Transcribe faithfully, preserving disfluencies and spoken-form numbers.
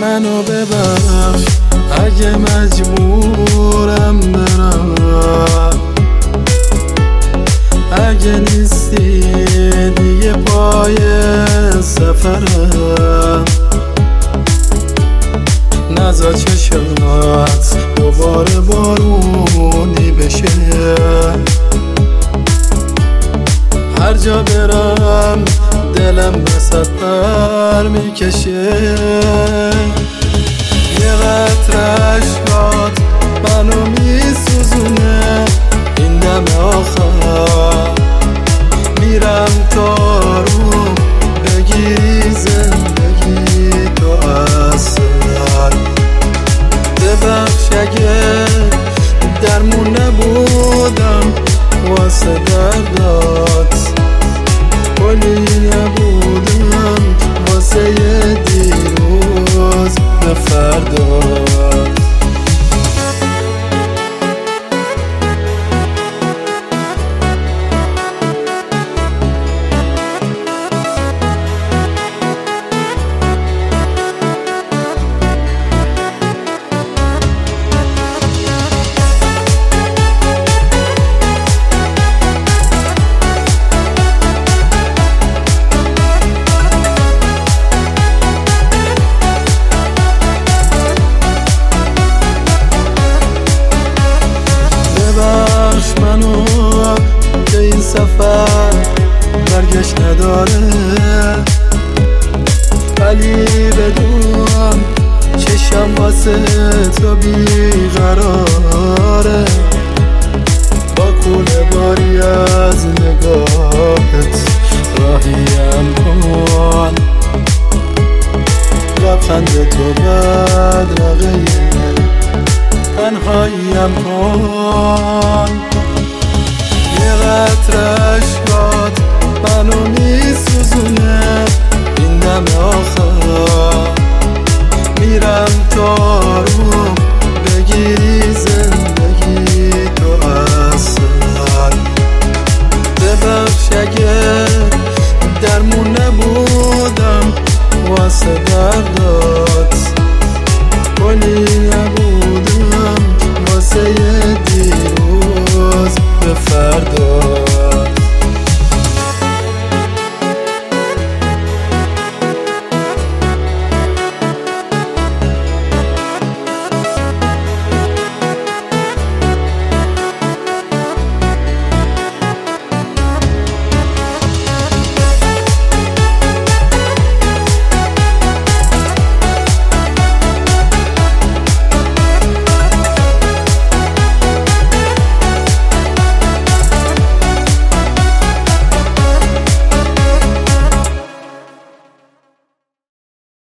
منو ببخش اگه مجبورم برم، اگه نیستی دیگه پای سفرم، نزا چشات دوباره بارونی بشه. هر جا برم دلم وسط پر میکشه، یه قطره اشکات منو میسوزونه. این دم آخر میرم تا رو بگیری زندگی تو از سر. ببخش اگه درمون نبودم واسه دردات، ولی نبودم واسه یه دیروز به فردات. منو که این سفر برگشت نداره، ولی بدون چشم واسه تو بیقراره. با کوله باری از نگاهت راهیم کن، لبخند تو بدرقه تنهاییم کن.